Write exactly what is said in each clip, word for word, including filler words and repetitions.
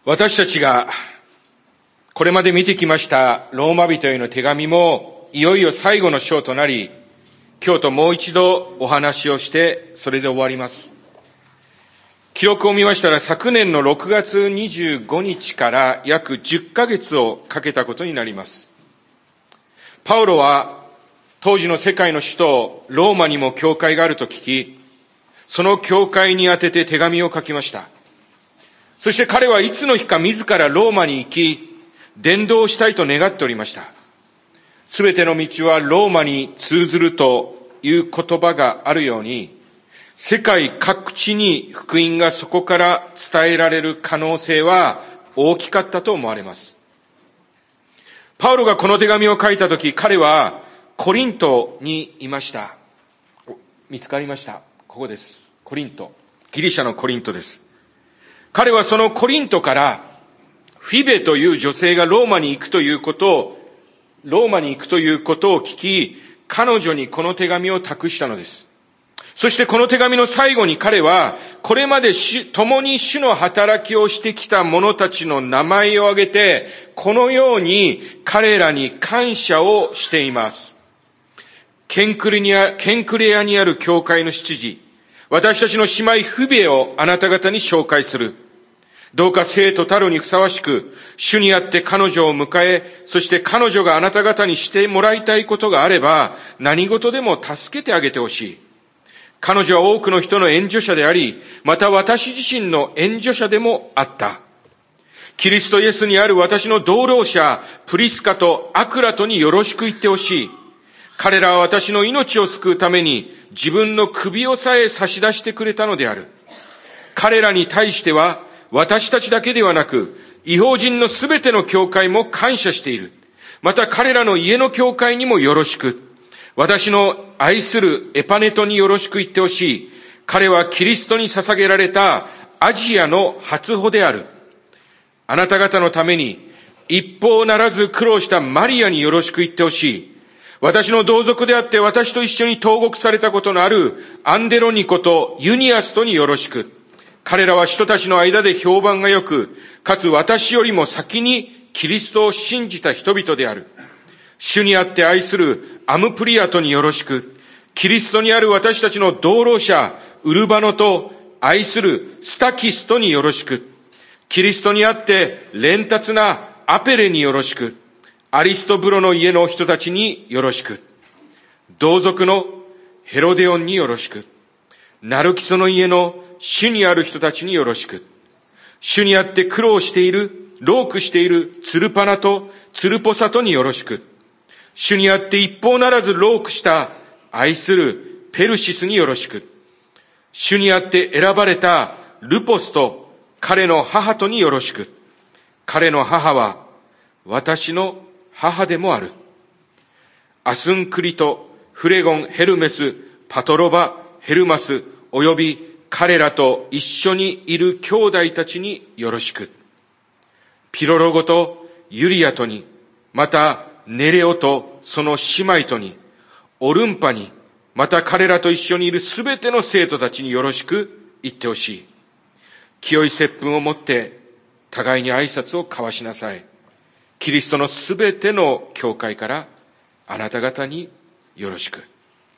私たちがこれまで見てきましたローマ人への手紙もいよいよ最後の章となり、今日ともう一度お話をしてそれで終わります。記録を見ましたら昨年のろくがつにじゅうごにちから約じゅっかげつをかけたことになります。パウロは当時の世界の首都ローマにも教会があると聞き、その教会に宛てて手紙を書きました。そして彼はいつの日か自らローマに行き、伝道したいと願っておりました。すべての道はローマに通ずるという言葉があるように、世界各地に福音がそこから伝えられる可能性は大きかったと思われます。パウロがこの手紙を書いたとき、彼はコリントにいました。見つかりました。ここです。コリント。ギリシャのコリントです。彼はそのコリントからフィベという女性がローマに行くということを、ローマに行くということを聞き、彼女にこの手紙を託したのです。そしてこの手紙の最後に彼は、これまで共に主の働きをしてきた者たちの名前を挙げて、このように彼らに感謝をしています。ケンクレニア、ケンクレアにある教会の執事、私たちの姉妹フィベをあなた方に紹介する。どうか生徒たるにふさわしく、主にあって彼女を迎え、そして彼女があなた方にしてもらいたいことがあれば、何事でも助けてあげてほしい。彼女は多くの人の援助者であり、また私自身の援助者でもあった。キリストイエスにある私の同労者、プリスカとアクラトによろしく言ってほしい。彼らは私の命を救うために自分の首をさえ差し出してくれたのである。彼らに対しては私たちだけではなく、異邦人のすべての教会も感謝している。また彼らの家の教会にもよろしく。私の愛するエパネトによろしく言ってほしい。彼はキリストに捧げられたアジアの初歩である。あなた方のために一方ならず苦労したマリアによろしく言ってほしい。私の同族であって私と一緒に投獄されたことのあるアンデロニコとユニアスとによろしく。彼らは人たちの間で評判が良く、かつ私よりも先にキリストを信じた人々である。主にあって愛するアムプリアトによろしく。キリストにある私たちの同労者ウルバノと愛するスタキストによろしく。キリストにあって連達なアペレによろしく。アリストブロの家の人たちによろしく。同族のヘロデオンによろしく。ナルキソの家の主にある人たちによろしく。主にあって苦労している、労苦しているツルパナとツルポサトによろしく。主にあって一方ならず労苦した愛するペルシスによろしく。主にあって選ばれたルポスと彼の母とによろしく。彼の母は私の母でもある。アスンクリト、フレゴン、ヘルメス、パトロバ、ヘルマス、および彼らと一緒にいる兄弟たちによろしく。ピロロゴとユリアとに、またネレオとその姉妹とに、オルンパに、また彼らと一緒にいるすべての生徒たちによろしく言ってほしい。清い接吻をもって互いに挨拶を交わしなさい。キリストのすべての教会からあなた方によろしく。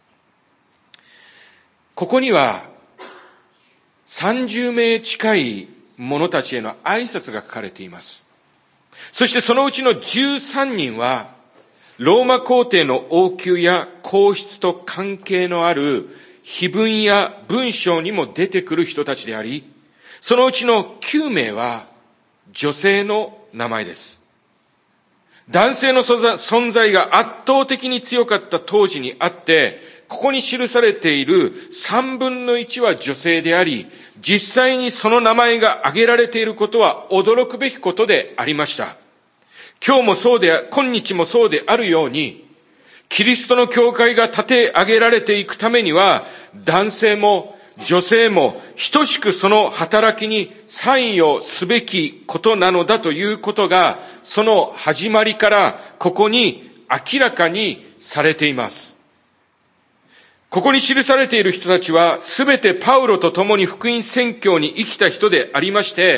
ここにはさんじゅうめい近い者たちへの挨拶が書かれています。そしてそのうちのじゅうさんにんはローマ皇帝の王宮や皇室と関係のある碑文や文章にも出てくる人たちであり、そのうちのきゅうめいは女性の名前です。男性の存在が圧倒的に強かった当時にあって、ここに記されているさんぶんのいちは女性であり、実際にその名前が挙げられていることは驚くべきことでありました。今日もそうで、今日もそうであるように、キリストの教会が立て上げられていくためには、男性も女性も等しくその働きに参与すべきことなのだということが、その始まりからここに明らかにされています。ここに記されている人たちは、すべてパウロと共に福音宣教に生きた人でありまして、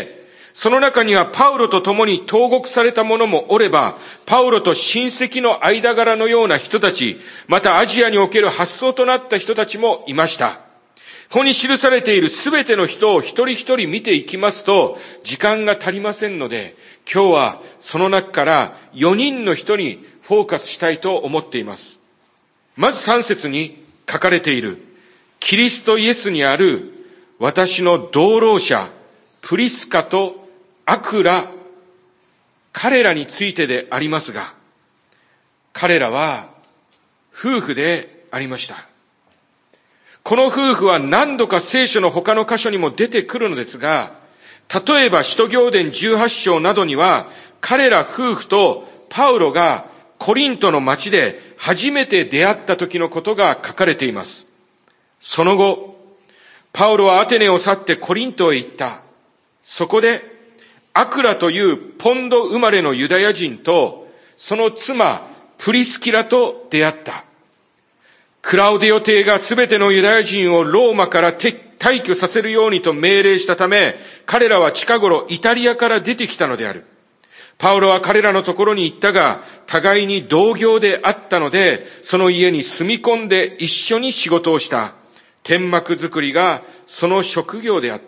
その中にはパウロと共に投獄された者もおれば、パウロと親戚の間柄のような人たち、またアジアにおける発想となった人たちもいました。ここに記されているすべての人を一人一人見ていきますと、時間が足りませんので、今日はその中からよにんの人にフォーカスしたいと思っています。まずさん節に書かれている、キリストイエスにある私の同労者、プリスカとアクラ、彼らについてでありますが、彼らは夫婦でありました。この夫婦は何度か聖書の他の箇所にも出てくるのですが、例えば使徒行伝じゅうはち章などには、彼ら夫婦とパウロがコリントの町で初めて出会った時のことが書かれています。その後、パウロはアテネを去ってコリントへ行った。そこで、アクラというポンド生まれのユダヤ人と、その妻、プリスキラと出会った。クラウディオ帝がすべてのユダヤ人をローマから退去させるようにと命令したため、彼らは近頃イタリアから出てきたのである。パウロは彼らのところに行ったが、互いに同業であったので、その家に住み込んで一緒に仕事をした。天幕作りがその職業であった。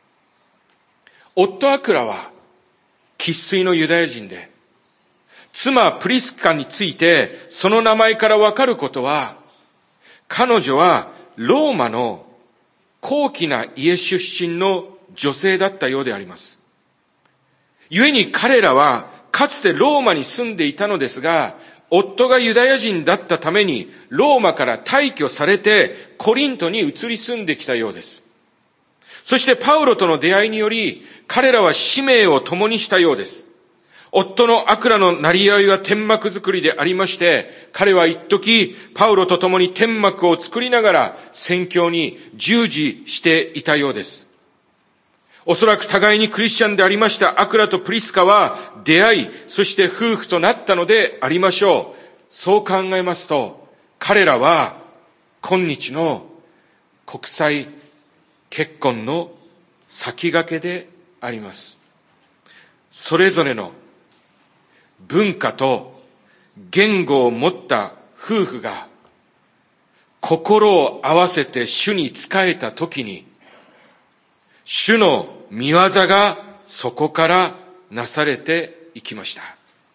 夫アクラは生粋のユダヤ人で、妻プリスカについてその名前からわかることは、彼女はローマの高貴な家出身の女性だったようであります。故に彼らはかつてローマに住んでいたのですが、夫がユダヤ人だったためにローマから退去されてコリントに移り住んできたようです。そしてパウロとの出会いにより彼らは使命を共にしたようです。夫のアクラの成り合いは天幕作りでありまして、彼は一時パウロと共に天幕を作りながら宣教に従事していたようです。おそらく互いにクリスチャンでありましたアクラとプリスカは出会い、そして夫婦となったのでありましょう。そう考えますと、彼らは今日の国際結婚の先駆けであります。それぞれの文化と言語を持った夫婦が心を合わせて主に仕えたときに、主の御業がそこからなされていきました。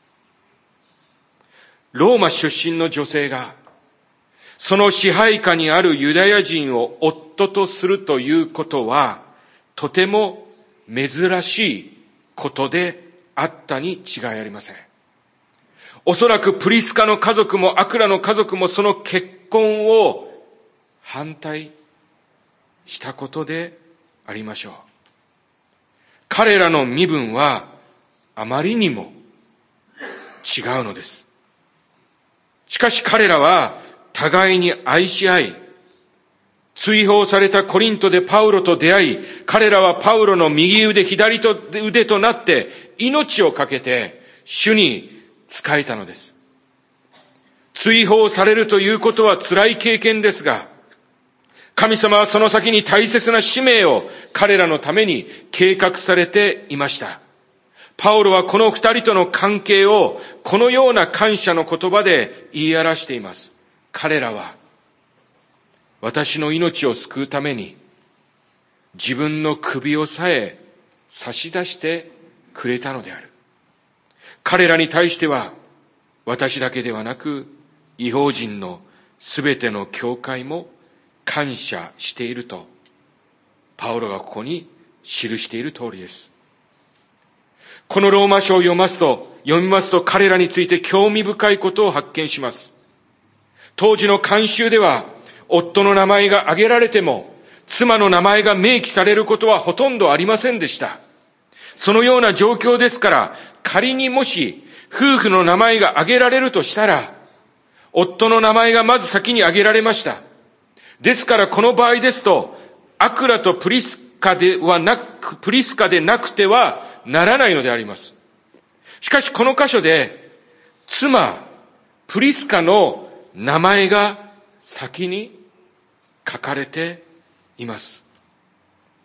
ローマ出身の女性がその支配下にあるユダヤ人を夫とするということはとても珍しいことであったに違いありません。おそらくプリスカの家族もアクラの家族もその結婚を反対したことでありましょう。彼らの身分はあまりにも違うのです。しかし彼らは互いに愛し合い、追放されたコリントでパウロと出会い、彼らはパウロの右腕左腕となって命を懸けて主に仕えたのです。追放されるということは辛い経験ですが、神様はその先に大切な使命を彼らのために計画されていました。パウロはこの二人との関係をこのような感謝の言葉で言い表しています。彼らは私の命を救うために自分の首をさえ差し出してくれたのである。彼らに対しては私だけではなく異邦人のすべての教会も感謝しているとパウロがここに記している通りです。このローマ書を読ますと読みますと彼らについて興味深いことを発見します。当時の慣習では夫の名前が挙げられても妻の名前が明記されることはほとんどありませんでした。そのような状況ですから、仮にもし夫婦の名前が挙げられるとしたら、夫の名前がまず先に挙げられました。ですからこの場合ですと、アクラとプリスカではなく、プリスカでなくてはならないのであります。しかしこの箇所で、妻、プリスカの名前が先に書かれています。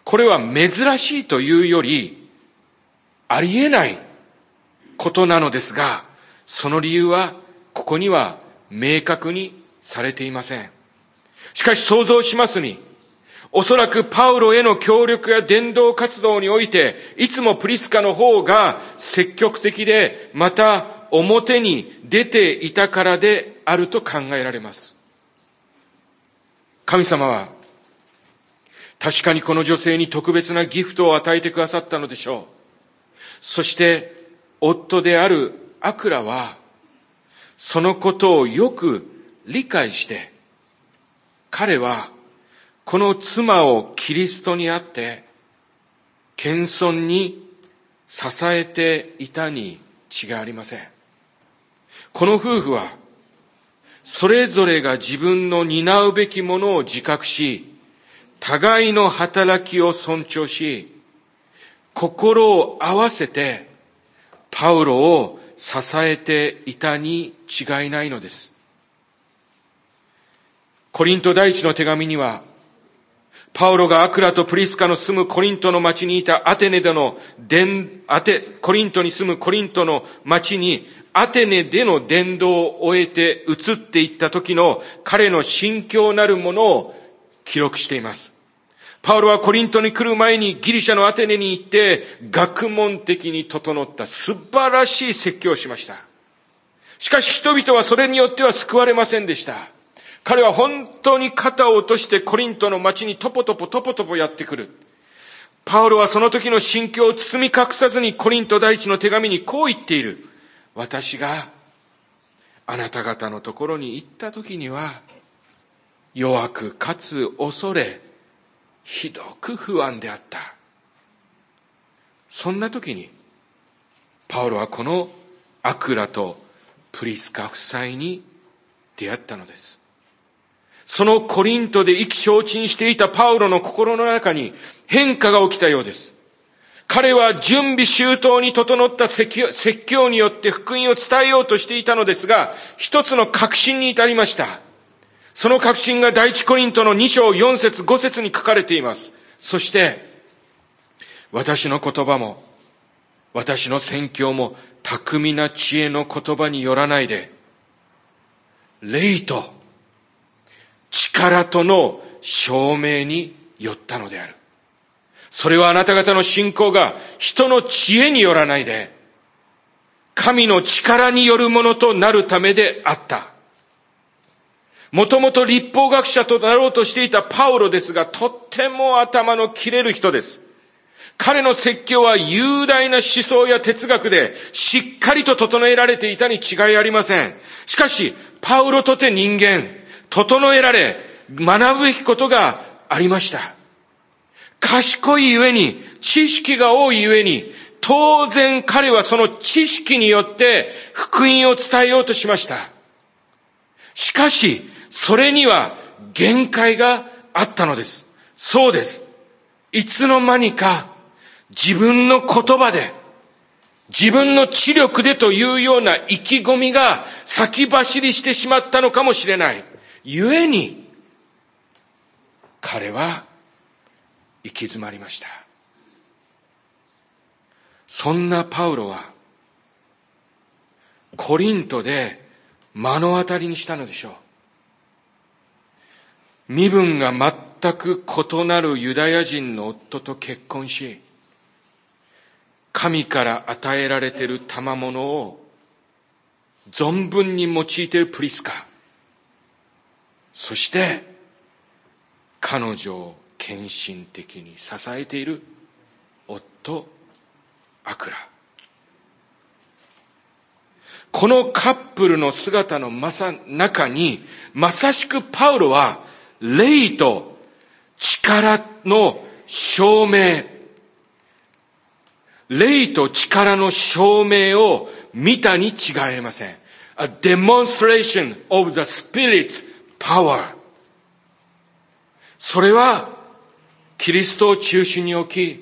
これは珍しいというより、ありえないことなのですが、その理由は、ここには明確にされていません。しかし想像しますに、おそらくパウロへの協力や伝道活動において、いつもプリスカの方が積極的で、また表に出ていたからであると考えられます。神様は、確かにこの女性に特別なギフトを与えてくださったのでしょう。そして、夫であるアクラは、そのことをよく理解して、彼は、この妻をキリストにあって、謙遜に支えていたに違いありません。この夫婦は、それぞれが自分の担うべきものを自覚し、互いの働きを尊重し、心を合わせて、パウロを支えていたに違いないのです。コリント第一の手紙には、パウロがアクラとプリスカの住むコリントの町にいたアテネでの伝、アテ、コリントに住むコリントの町にアテネでの伝道を終えて移っていった時の彼の心境なるものを記録しています。パウロはコリントに来る前にギリシャのアテネに行って学問的に整った素晴らしい説教をしました。しかし人々はそれによっては救われませんでした。彼は本当に肩を落としてコリントの町にトポトポトポトポやってくる。パウロはその時の心境を包み隠さずにコリント第一の手紙にこう言っている。私があなた方のところに行った時には弱くかつ恐れ、ひどく不安であった。そんな時にパウロはこのアクラとプリスカ夫妻に出会ったのです。そのコリントで意気消沈していたパウロの心の中に変化が起きたようです。彼は準備周到に整った説教によって福音を伝えようとしていたのですが、一つの確信に至りました。その確信が第一コリントのに章よん節ご節に書かれています。そして、私の言葉も、私の宣教も巧みな知恵の言葉によらないで、霊と力との証明によったのである。それはあなた方の信仰が人の知恵によらないで、神の力によるものとなるためであった。もともと律法学者となろうとしていたパウロですが、とっても頭の切れる人です。彼の説教は雄大な思想や哲学でしっかりと整えられていたに違いありません。しかし、パウロとて人間、整えられ、学ぶべきことがありました。賢いゆえに、知識が多いゆえに、当然彼はその知識によって福音を伝えようとしました。しかし、それには限界があったのです。そうです。いつの間にか自分の言葉で、自分の知力でというような意気込みが先走りしてしまったのかもしれない。ゆえに、彼は行き詰まりました。そんなパウロは、コリントで目の当たりにしたのでしょう。身分が全く異なるユダヤ人の夫と結婚し、神から与えられている賜物を存分に用いているプリスカ。そして、彼女を献身的に支えている夫、アクラ。このカップルの姿のまさ中に、まさしくパウロは、霊と力の証明、霊と力の証明を見たに違いありません。A demonstration of the Spirit's power。それは、キリストを中心に置き、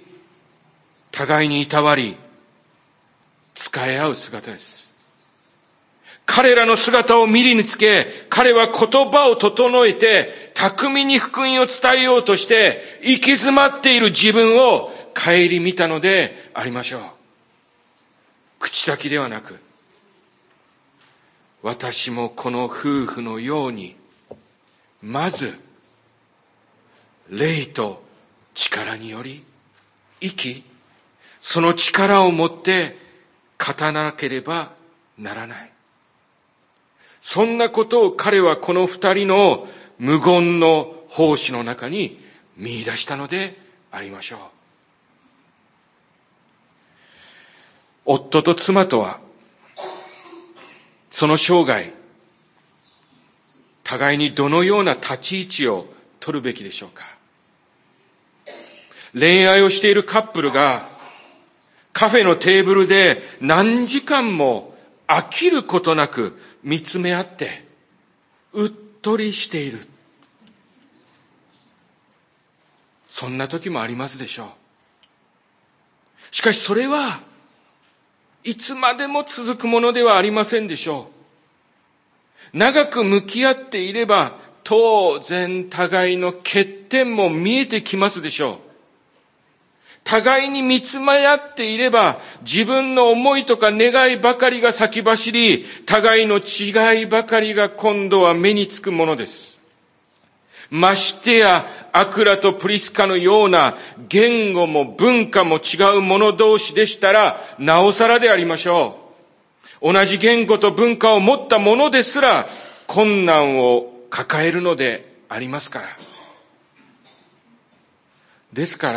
互いにいたわり、使い合う姿です。 彼らの姿を見りにつけ、彼は言葉を整えて、巧みに福音を伝えようとして、行き詰まっている自分を顧みたのでありましょう。口先ではなく、私もこの夫婦のように、まず、霊と力により、生き、その力を持って語らなければならない。そんなことを彼はこの二人の無言の奉仕の中に見出したのでありましょう。夫と妻とは、その生涯、互いにどのような立ち位置を取るべきでしょうか。恋愛をしているカップルが、カフェのテーブルで何時間も飽きることなく見つめ合って、うっとりしている。そんな時もありますでしょう。しかしそれはいつまでも続くものではありませんでしょう。長く向き合っていれば、当然互いの欠点も見えてきますでしょう。互いに見つめ合っていれば、自分の思いとか願いばかりが先走り、互いの違いばかりが今度は目につくものです。ましてや、アクラとプリスカのような言語も文化も違う者同士でしたら、なおさらでありましょう。同じ言語と文化を持った者ですら、困難を抱えるのでありますから。ですから、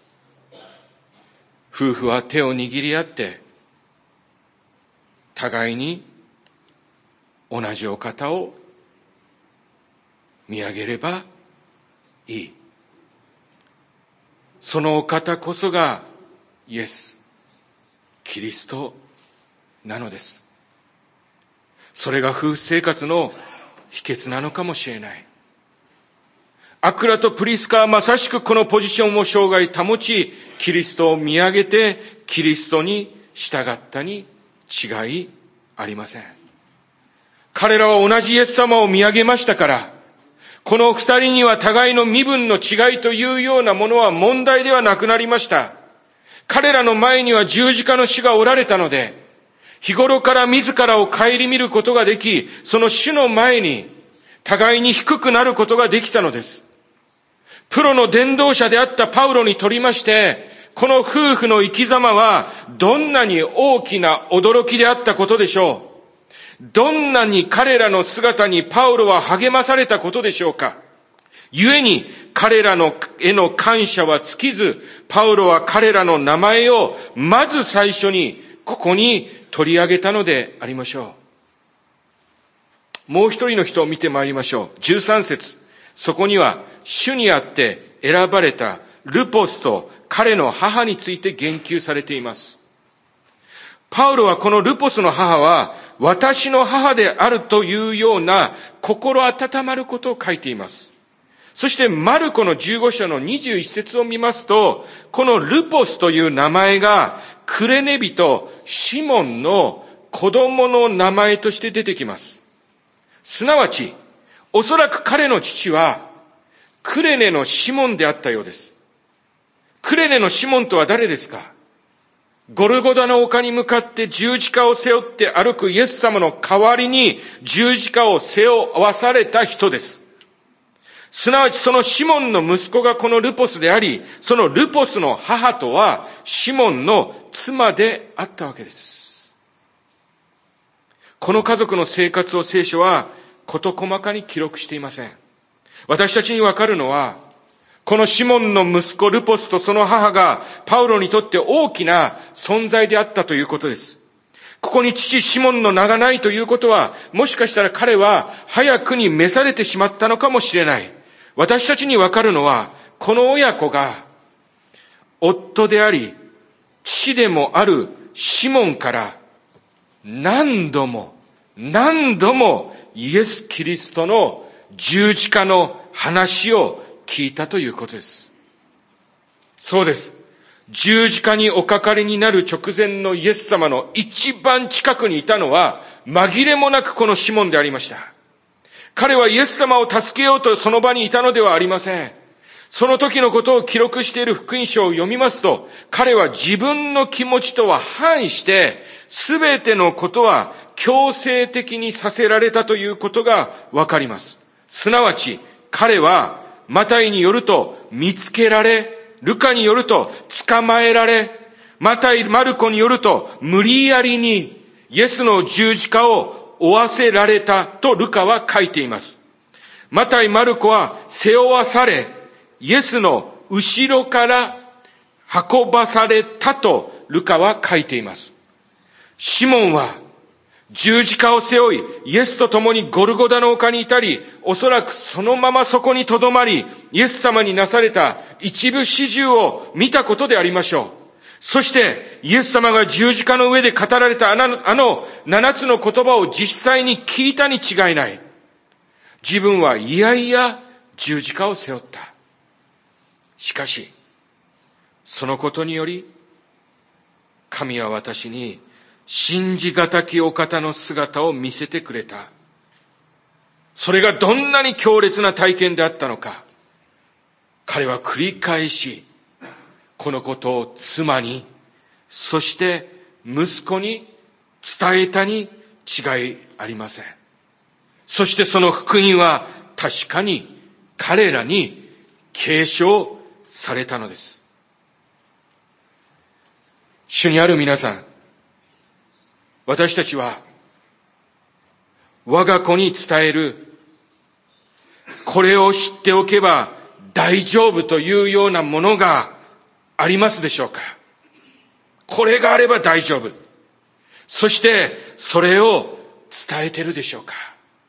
夫婦は手を握り合って、互いに同じお方を見上げればいい。そのお方こそがイエス、キリストなのです。それが夫婦生活の秘訣なのかもしれない。アクラとプリスカはまさしくこのポジションを生涯保ち、キリストを見上げてキリストに従ったに違いありません。彼らは同じイエス様を見上げましたから、この二人には互いの身分の違いというようなものは問題ではなくなりました。彼らの前には十字架の主がおられたので、日頃から自らを顧みることができ、その主の前に互いに低くなることができたのです。プロの伝道者であったパウロにとりまして、この夫婦の生き様はどんなに大きな驚きであったことでしょう。どんなに彼らの姿にパウロは励まされたことでしょうか。故に彼らのへの感謝は尽きず、パウロは彼らの名前をまず最初にここに取り上げたのでありましょう。もう一人の人を見てまいりましょう。じゅうさん節。そこには主にあって選ばれたルポスと彼の母について言及されています。パウロはこのルポスの母は私の母であるというような心温まることを書いています。そしてマルコのじゅうご章のにじゅういち節を見ますと、このルポスという名前がクレネ人シモンの子供の名前として出てきます。すなわち、おそらく彼の父はクレネのシモンであったようです。クレネのシモンとは誰ですか？ゴルゴダの丘に向かって十字架を背負って歩くイエス様の代わりに十字架を背負わされた人です。すなわちそのシモンの息子がこのルポスであり、そのルポスの母とはシモンの妻であったわけです。この家族の生活を聖書は事細かに記録していません。私たちにわかるのは、このシモンの息子ルポスとその母がパウロにとって大きな存在であったということです。ここに父シモンの名がないということは、もしかしたら彼は早くに召されてしまったのかもしれない。私たちにわかるのは、この親子が夫であり父でもあるシモンから何度も何度もイエス・キリストの十字架の話を聞いたということです。そうです。 十字架におかかりになる直前のイエス様の一番近くにいたのは、紛れもなくこのシモンでありました。彼はイエス様を助けようとその場にいたのではありません。その時のことを記録している福音書を読みますと、彼は自分の気持ちとは反して、すべてのことは強制的にさせられたということがわかります。すなわち、彼はマタイによると見つけられ、ルカによると捕まえられ、マタイ、マルコによると無理やりにイエスの十字架を負わせられたとルカは書いています。マタイ、マルコは背負わされ、イエスの後ろから運ばされたとルカは書いています。シモンは十字架を背負い、イエスと共にゴルゴダの丘に至り、おそらくそのままそこに留まり、イエス様になされた一部始終を見たことでありましょう。そして、イエス様が十字架の上で語られたあの、あの七つの言葉を実際に聞いたに違いない。自分はいやいや十字架を背負った。しかし、そのことにより、神は私に信じがたきお方の姿を見せてくれた。それがどんなに強烈な体験であったのか、彼は繰り返し、このことを妻に、そして息子に伝えたに違いありません。そしてその福音は確かに彼らに継承されたのです。主にある皆さん、私たちは我が子に伝える、これを知っておけば大丈夫というようなものがありますでしょうか。これがあれば大丈夫。そしてそれを伝えてるでしょうか。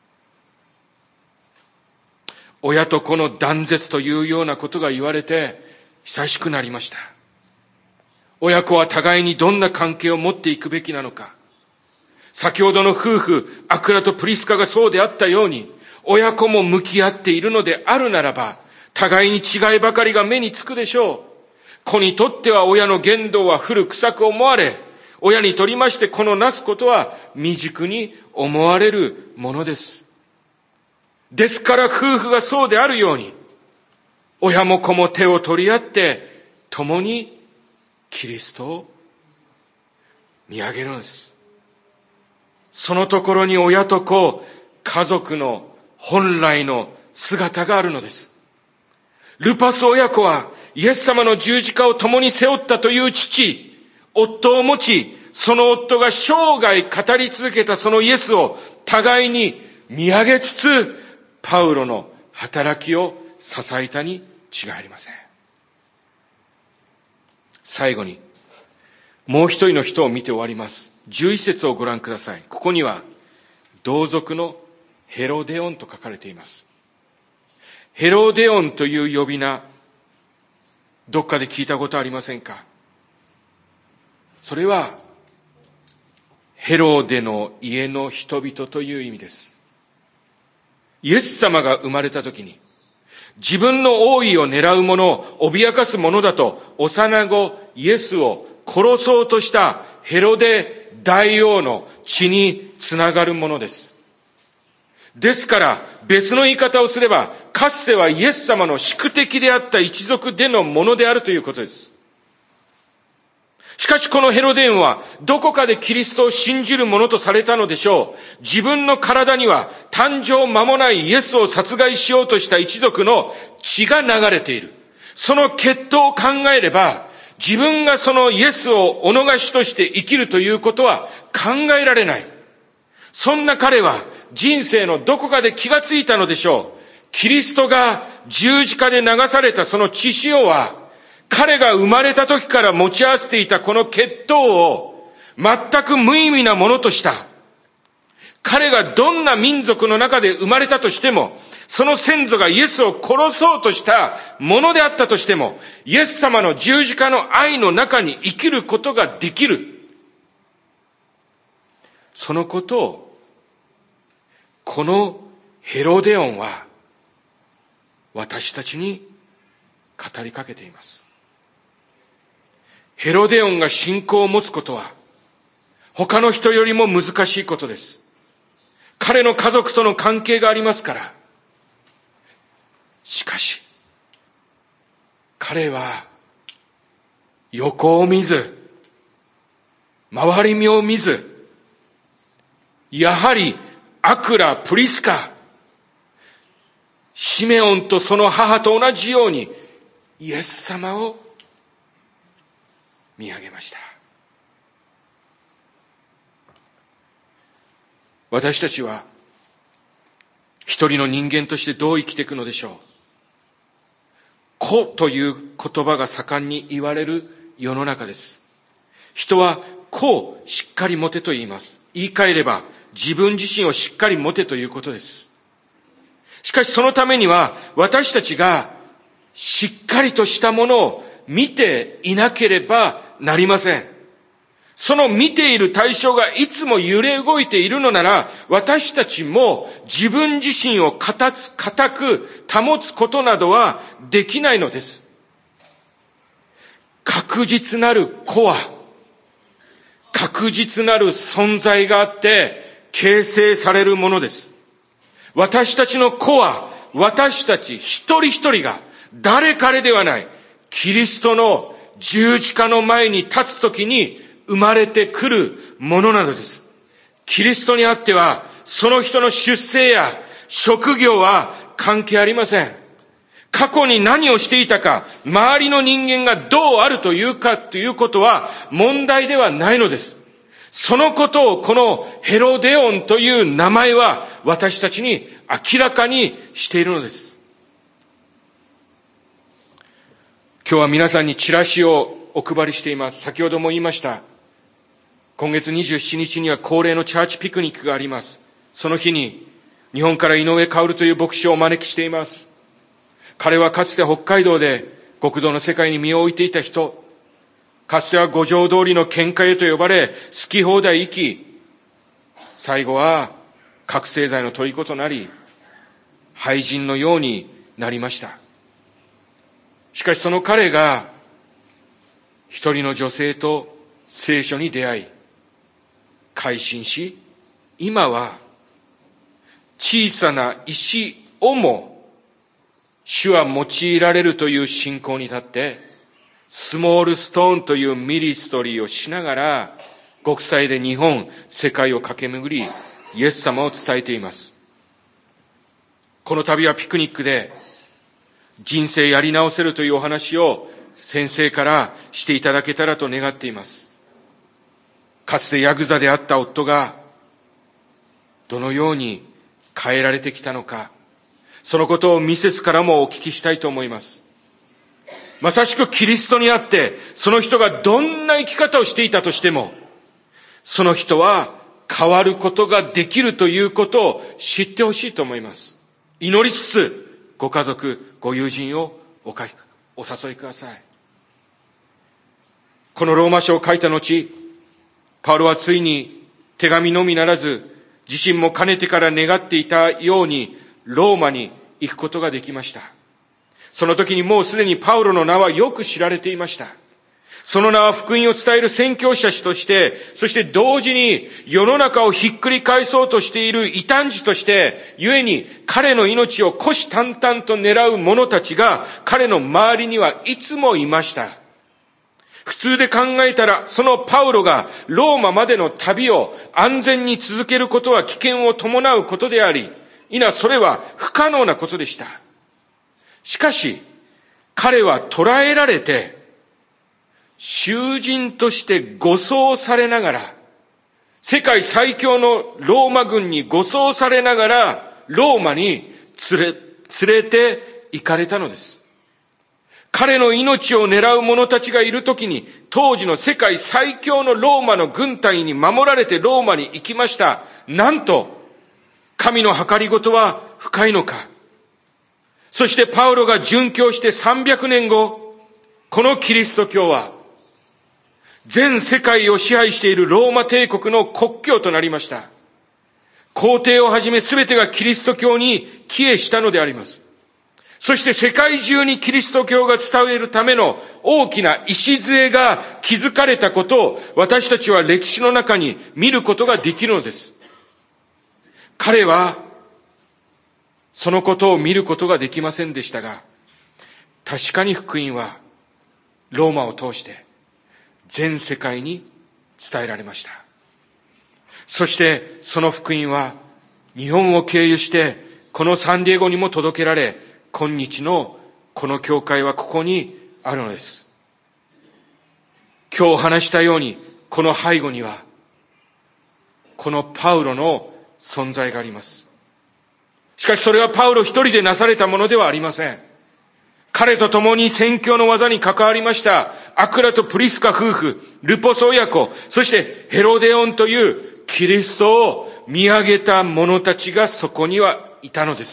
親と子の断絶というようなことが言われて久しくなりました。親子は互いにどんな関係を持っていくべきなのか。先ほどの夫婦、アクラとプリスカがそうであったように、親子も向き合っているのであるならば、互いに違いばかりが目につくでしょう。子にとっては親の言動は古臭く思われ、親にとりまして子のなすことは未熟に思われるものです。ですから夫婦がそうであるように、親も子も手を取り合って、共にキリストを見上げるのです。そのところに親と子、家族の本来の姿があるのです。ルパス親子はイエス様の十字架を共に背負ったという父、夫を持ち、その夫が生涯語り続けたそのイエスを互いに見上げつつ、パウロの働きを支えたに違いありません。最後に、もう一人の人を見て終わります。じゅういち節をご覧ください。ここには、同族のヘロデオンと書かれています。ヘロデオンという呼び名、どっかで聞いたことありませんか？それは、ヘロデの家の人々という意味です。イエス様が生まれた時に、自分の王位を狙う者を脅かす者だと、幼子イエスを殺そうとしたヘロデ大王の血につながるものです。ですから別の言い方をすれば、かつてはイエス様の宿敵であった一族でのものであるということです。しかしこのヘロデ王はどこかでキリストを信じるものとされたのでしょう。自分の体には誕生間もないイエスを殺害しようとした一族の血が流れている。その血統を考えれば、自分がそのイエスを己が主として生きるということは考えられない。そんな彼は人生のどこかで気がついたのでしょう。キリストが十字架で流されたその血潮は、彼が生まれた時から持ち合わせていたこの血統を全く無意味なものとした。彼がどんな民族の中で生まれたとしても、その先祖がイエスを殺そうとしたものであったとしても、イエス様の十字架の愛の中に生きることができる。そのことを、このヘロデオンは私たちに語りかけています。 ヘロデオンが信仰を持つことは、他の人よりも難しいことです。彼の家族との関係がありますから。しかし、彼は、横を見ず、周り身を見ず、やはり、アクラ、プリスカ、シメオンとその母と同じように、イエス様を見上げました。私たちは、一人の人間としてどう生きていくのでしょう。子という言葉が盛んに言われる世の中です。人は子をしっかり持てと言います。言い換えれば自分自身をしっかり持てということです。しかしそのためには私たちがしっかりとしたものを見ていなければなりません。その見ている対象がいつも揺れ動いているのなら、私たちも自分自身を固つ、固く保つことなどはできないのです。確実なる子は、確実なる存在があって形成されるものです。私たちの子は、私たち一人一人が誰彼ではない、キリストの十字架の前に立つときに生まれてくるものなのです。キリストにあっては、その人の出生や職業は関係ありません。過去に何をしていたか、周りの人間がどうあるというかということは問題ではないのです。そのことをこのヘロデオンという名前は私たちに明らかにしているのです。今日は皆さんにチラシをお配りしています。先ほども言いました。今月にじゅうしちにちには恒例のチャーチピクニックがあります。その日に日本から井上薫という牧師をお招きしています。彼はかつて北海道で極道の世界に身を置いていた人、かつては五条通りの喧嘩へと呼ばれ、好き放題生き、最後は覚醒剤の虜となり、廃人のようになりました。しかしその彼が一人の女性と聖書に出会い、改心し、今は小さな石をも主は用いられるという信仰に立って、スモールストーンというミニストリーをしながら、国際で日本、世界を駆け巡り、イエス様を伝えています。この度はピクニックで、人生やり直せるというお話を先生からしていただけたらと願っています。かつてヤクザであった夫が、どのように変えられてきたのか、そのことをミセスからもお聞きしたいと思います。まさしくキリストにあって、その人がどんな生き方をしていたとしても、その人は変わることができるということを知ってほしいと思います。祈りつつ、ご家族、ご友人をお書き、お誘いください。このローマ書を書いた後、パウロはついに手紙のみならず、自身もかねてから願っていたようにローマに行くことができました。その時にもうすでにパウロの名はよく知られていました。その名は福音を伝える宣教者として、そして同時に世の中をひっくり返そうとしている異端児として、故に彼の命を虎視眈々と狙う者たちが彼の周りにはいつもいました。普通で考えたら、そのパウロがローマまでの旅を安全に続けることは危険を伴うことであり、いなそれは不可能なことでした。しかし、彼は捕らえられて、囚人として護送されながら、世界最強のローマ軍に護送されながら、ローマに連れ、連れて行かれたのです。彼の命を狙う者たちがいるときに、当時の世界最強のローマの軍隊に守られてローマに行きました。なんと、神の計りごとは深いのか。そしてパウロが殉教してさんびゃくねんご、このキリスト教は、全世界を支配しているローマ帝国の国教となりました。皇帝をはじめ全てがキリスト教に帰依したのであります。 そして世界中にキリスト教が伝えるための大きな礎が築かれたことを私たちは歴史の中に見ることができるのです。彼はそのことを見ることができませんでしたが、確かに福音はローマを通して全世界に伝えられました。そしてその福音は日本を経由してこのサンディエゴにも届けられ、今日のこの教会はここにあるのです。今日話したように、この背後にはこのパウロの存在があります。しかしそれはパウロ一人でなされたものではありません。彼と共に宣教の技に関わりましたアクラとプリスカ夫婦、ルポス親子、そしてヘロデオンというキリストを見上げた者たちがそこにはいたのです。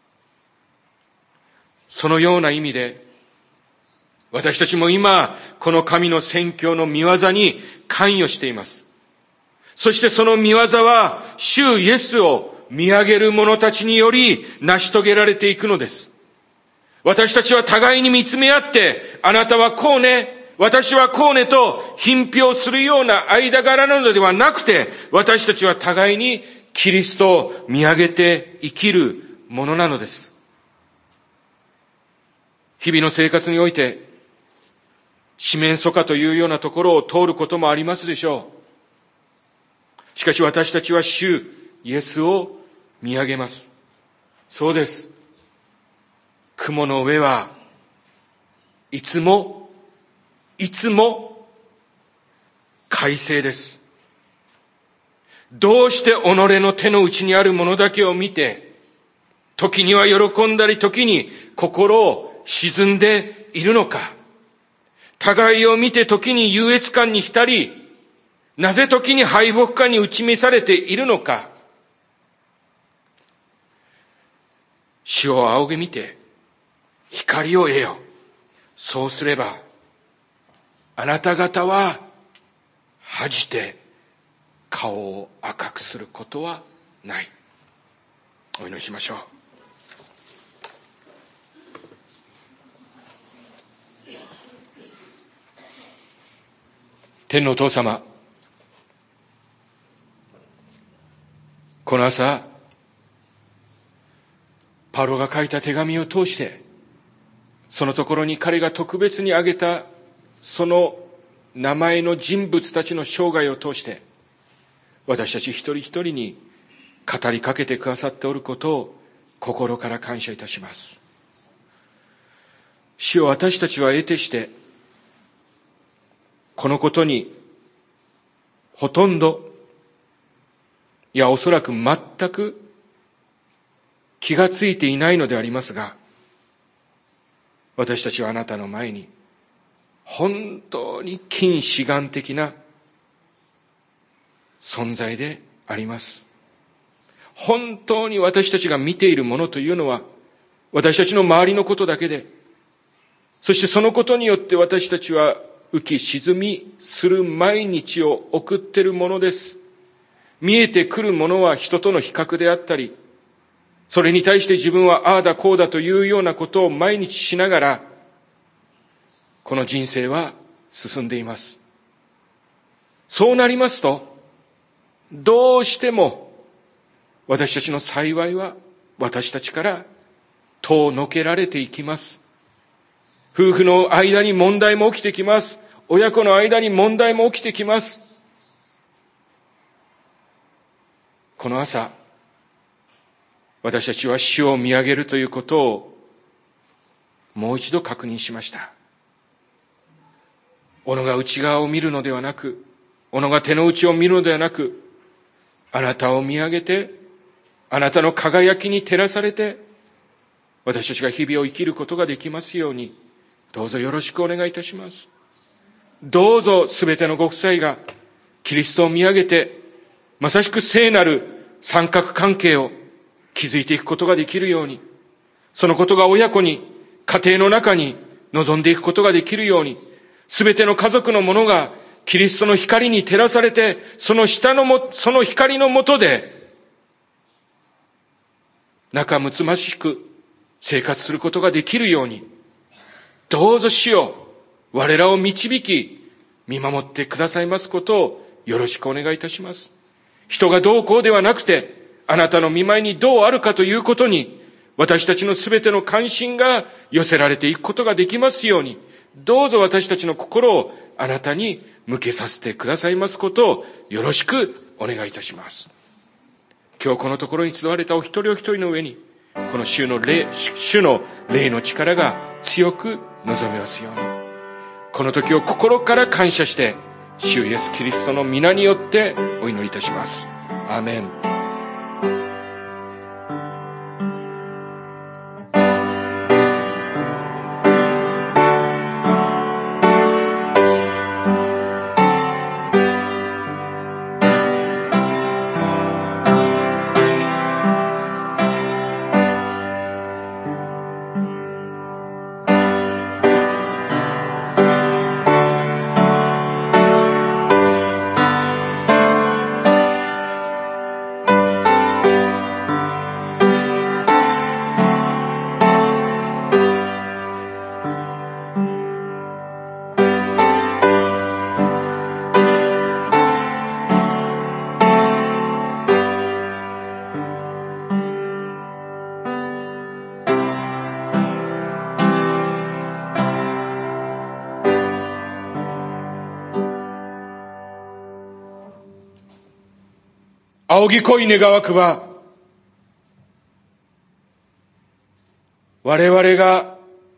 そのような意味で、私たちも今、この神の宣教の御業に関与しています。そしてその御業は、主イエスを見上げる者たちにより成し遂げられていくのです。私たちは互いに見つめ合って、あなたはこうね、私はこうねと品評するような間柄なのではなくて、私たちは互いにキリストを見上げて生きるものなのです。日々の生活において、四面楚歌というようなところを通ることもありますでしょう。しかし私たちは主イエスを見上げます。そうです。雲の上はいつも、いつも快晴です。どうして己の手の内にあるものだけを見て、時には喜んだり時に心を沈んでいるのか。互いを見て時に優越感に浸り、なぜ時に敗北感に打ち召されているのか。主を仰ぎ見て光を得よ。そうすればあなた方は恥じて顔を赤くすることはない。お祈りしましょう。天のお父様、この朝、パウロが書いた手紙を通して、そのところに彼が特別に挙げた、その名前の人物たちの生涯を通して、私たち一人一人に語りかけてくださっておることを心から感謝いたします。主よ、私たちは得てして、このことにほとんど、いやおそらく全く気がついていないのでありますが、私たちはあなたの前に本当に近視眼的な存在であります。本当に私たちが見ているものというのは私たちの周りのことだけで、そしてそのことによって私たちは浮き沈みする毎日を送っているものです。見えてくるものは人との比較であったり、それに対して自分はああだこうだというようなことを毎日しながら、この人生は進んでいます。そうなりますと、どうしても私たちの幸いは私たちから遠のけられていきます。夫婦の間に問題も起きてきます。親子の間に問題も起きてきます。この朝、私たちは主を見上げるということをもう一度確認しました。己が内側を見るのではなく、己が手の内を見るのではなく、あなたを見上げて、あなたの輝きに照らされて、私たちが日々を生きることができますように、どうぞよろしくお願いいたします。どうぞすべてのご夫妻がキリストを見上げて、まさしく聖なる三角関係を築いていくことができるように、そのことが親子に、家庭の中に望んでいくことができるように、すべての家族の者がキリストの光に照らされて、その下のも、その光の下で、仲睦ましく生活することができるように、どうぞ主よ、我らを導き、見守ってくださいますことをよろしくお願いいたします。人がどうこうではなくて、あなたの御前にどうあるかということに、私たちのすべての関心が寄せられていくことができますように、どうぞ私たちの心をあなたに向けさせてくださいますことをよろしくお願いいたします。今日このところに集われたお一人お一人の上に、この主の霊、主の霊の力が強く望みますように、この時を心から感謝して、主イエスキリストの皆によってお祈りいたします。アーメン。仰ぎ恋願わくは、我々が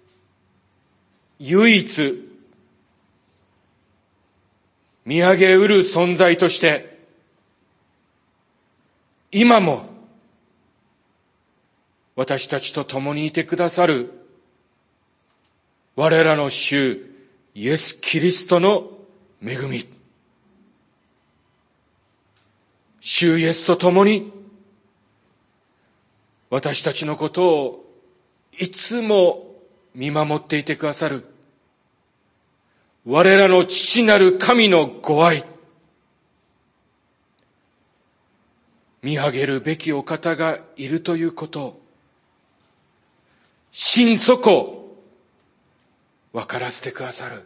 唯一見上げうる存在として、今も私たちと共にいてくださる我らの主イエス・キリストの恵み、主イエスと共に私たちのことをいつも見守っていてくださる我らの父なる神のご愛、見上げるべきお方がいるということを心底分からせてくださる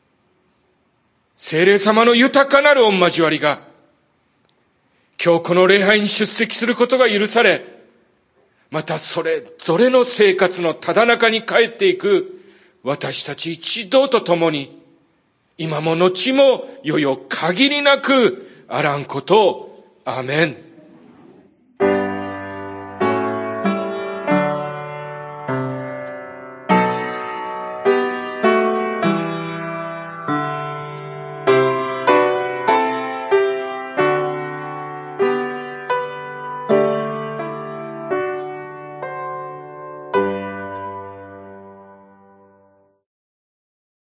聖霊様の豊かなる御交わりが、今日この礼拝に出席することが許され、またそれぞれの生活のただ中に帰っていく私たち一同と共に、今も後もよよ限りなくあらんことを。アーメン。